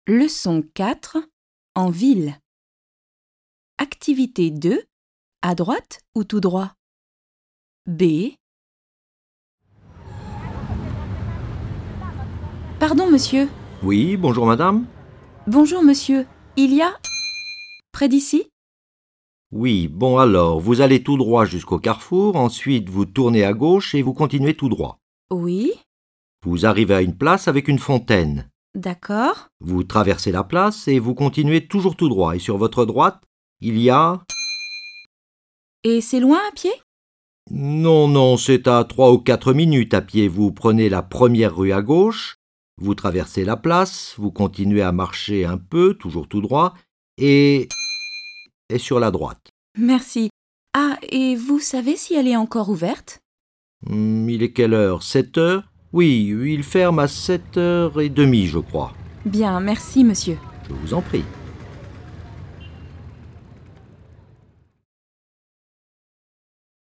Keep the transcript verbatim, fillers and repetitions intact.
Leçon quatre. En ville. Activité deux. À droite ou tout droit? B. Pardon, monsieur. Oui, bonjour madame. Bonjour, monsieur. Il y a... près d'ici? Oui, bon alors, vous allez tout droit jusqu'au carrefour, ensuite vous tournez à gauche et vous continuez tout droit. Oui. Vous arrivez à une place avec une fontaine. D'accord. Vous traversez la place et vous continuez toujours tout droit. Et sur votre droite, il y a... Et c'est loin à pied? Non, non, c'est à trois ou quatre minutes à pied. Vous prenez la première rue à gauche, vous traversez la place, vous continuez à marcher un peu, toujours tout droit, et... et sur la droite. Merci. Ah, et vous savez si elle est encore ouverte? Hmm, il est quelle heure? Sept heures? Oui, il ferme à sept heures et demie, je crois. Bien, merci, monsieur. Je vous en prie.